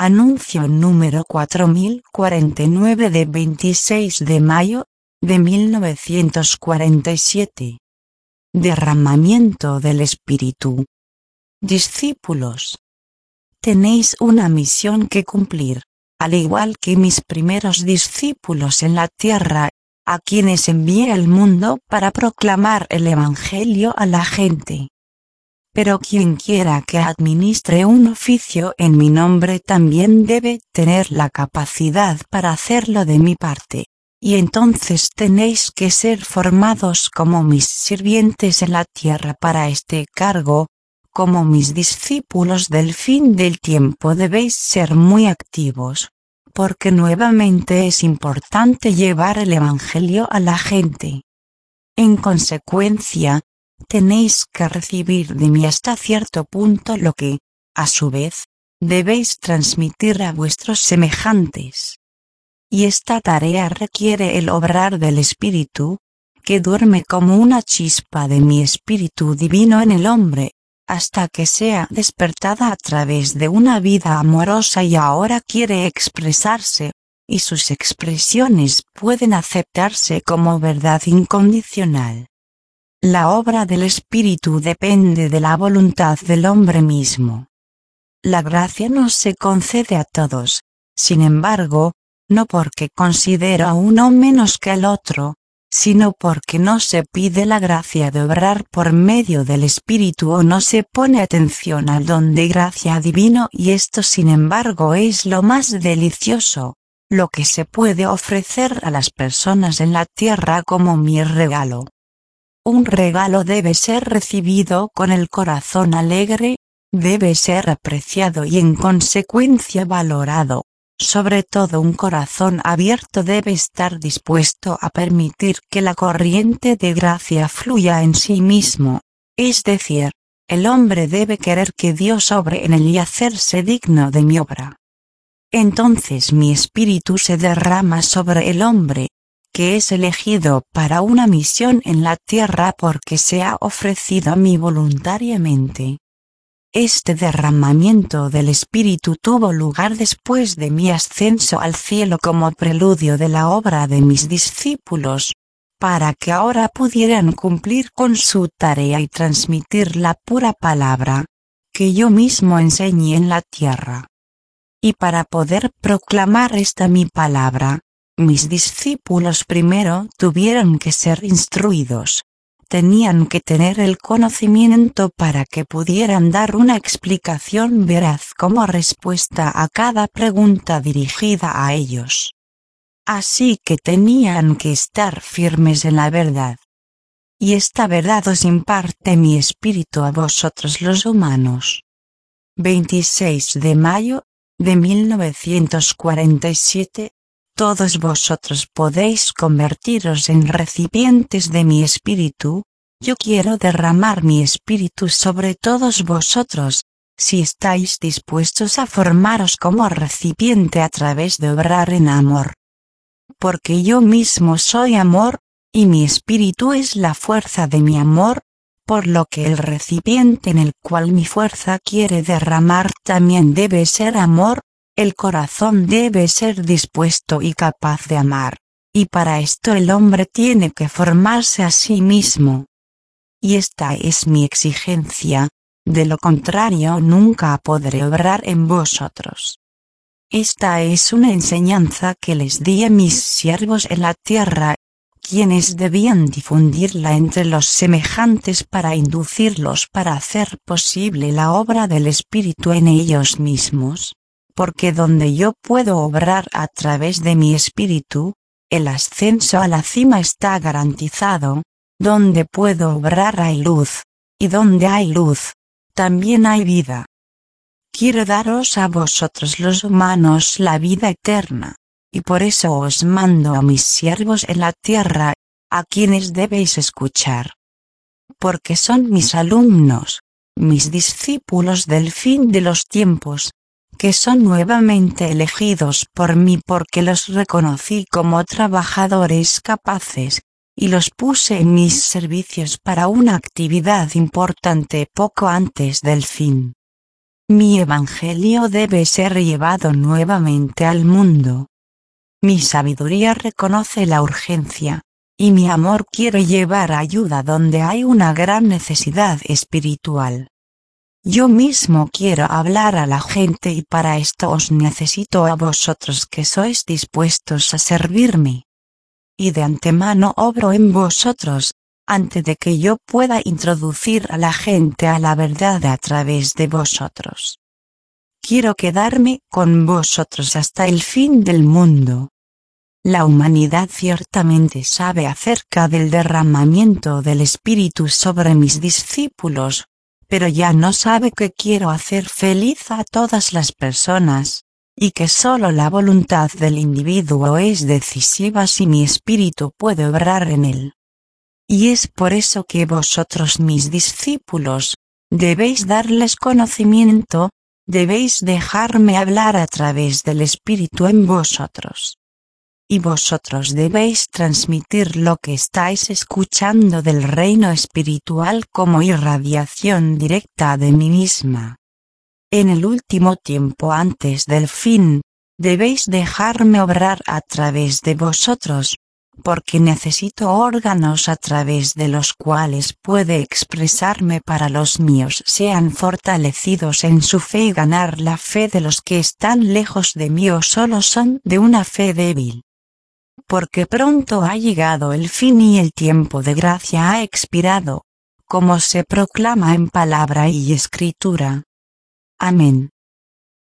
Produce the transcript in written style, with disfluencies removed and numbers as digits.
Anuncio número 4049 de 26 de mayo de 1947. Derramamiento del Espíritu. Discípulos. Tenéis una misión que cumplir, al igual que mis primeros discípulos en la tierra, a quienes envié al mundo para proclamar el Evangelio a la gente. Pero quien quiera que administre un oficio en mi nombre también debe tener la capacidad para hacerlo de mi parte, y entonces tenéis que ser formados como mis sirvientes en la tierra para este cargo. Como mis discípulos del fin del tiempo debéis ser muy activos, porque nuevamente es importante llevar el Evangelio a la gente. En consecuencia, tenéis que recibir de mí hasta cierto punto lo que, a su vez, debéis transmitir a vuestros semejantes. Y esta tarea requiere el obrar del Espíritu, que duerme como una chispa de mi Espíritu divino en el hombre, hasta que sea despertada a través de una vida amorosa y ahora quiere expresarse, y sus expresiones pueden aceptarse como verdad incondicional. La obra del Espíritu depende de la voluntad del hombre mismo. La gracia no se concede a todos, sin embargo, no porque considero a uno menos que al otro, sino porque no se pide la gracia de obrar por medio del Espíritu o no se pone atención al don de gracia divino, y esto sin embargo es lo más delicioso, lo que se puede ofrecer a las personas en la tierra como mi regalo. Un regalo debe ser recibido con el corazón alegre, debe ser apreciado y en consecuencia valorado. Sobre todo un corazón abierto debe estar dispuesto a permitir que la corriente de gracia fluya en sí mismo, es decir, el hombre debe querer que Dios obre en él y hacerse digno de mi obra. Entonces mi espíritu se derrama sobre el hombre, que es elegido para una misión en la tierra porque se ha ofrecido a mí voluntariamente. Este derramamiento del Espíritu tuvo lugar después de mi ascenso al cielo como preludio de la obra de mis discípulos, para que ahora pudieran cumplir con su tarea y transmitir la pura palabra, que yo mismo enseñé en la tierra. Y para poder proclamar esta mi palabra, mis discípulos primero tuvieron que ser instruidos. Tenían que tener el conocimiento para que pudieran dar una explicación veraz como respuesta a cada pregunta dirigida a ellos. Así que tenían que estar firmes en la verdad. Y esta verdad os imparte mi espíritu a vosotros los humanos. 26 de mayo de 1947. Todos vosotros podéis convertiros en recipientes de mi espíritu. Yo quiero derramar mi espíritu sobre todos vosotros, si estáis dispuestos a formaros como recipiente a través de obrar en amor. Porque yo mismo soy amor, y mi espíritu es la fuerza de mi amor, por lo que el recipiente en el cual mi fuerza quiere derramar también debe ser amor. El corazón debe ser dispuesto y capaz de amar, y para esto el hombre tiene que formarse a sí mismo. Y esta es mi exigencia, de lo contrario nunca podré obrar en vosotros. Esta es una enseñanza que les di a mis siervos en la tierra, quienes debían difundirla entre los semejantes para inducirlos para hacer posible la obra del Espíritu en ellos mismos. Porque donde yo puedo obrar a través de mi espíritu, el ascenso a la cima está garantizado. Donde puedo obrar hay luz, y donde hay luz, también hay vida. Quiero daros a vosotros los humanos la vida eterna, y por eso os mando a mis siervos en la tierra, a quienes debéis escuchar. Porque son mis alumnos, mis discípulos del fin de los tiempos, que son nuevamente elegidos por mí porque los reconocí como trabajadores capaces, y los puse en mis servicios para una actividad importante poco antes del fin. Mi evangelio debe ser llevado nuevamente al mundo. Mi sabiduría reconoce la urgencia, y mi amor quiere llevar ayuda donde hay una gran necesidad espiritual. Yo mismo quiero hablar a la gente y para esto os necesito a vosotros que sois dispuestos a servirme. Y de antemano obro en vosotros, antes de que yo pueda introducir a la gente a la verdad a través de vosotros. Quiero quedarme con vosotros hasta el fin del mundo. La humanidad ciertamente sabe acerca del derramamiento del Espíritu sobre mis discípulos, pero ya no sabe que quiero hacer feliz a todas las personas, y que solo la voluntad del individuo es decisiva si mi espíritu puede obrar en él. Y es por eso que vosotros, mis discípulos, debéis darles conocimiento, debéis dejarme hablar a través del Espíritu en vosotros. Y vosotros debéis transmitir lo que estáis escuchando del reino espiritual como irradiación directa de mí misma. En el último tiempo antes del fin, debéis dejarme obrar a través de vosotros, porque necesito órganos a través de los cuales puede expresarme para los míos sean fortalecidos en su fe y ganar la fe de los que están lejos de mí o solo son de una fe débil. Porque pronto ha llegado el fin y el tiempo de gracia ha expirado, como se proclama en palabra y escritura. Amén.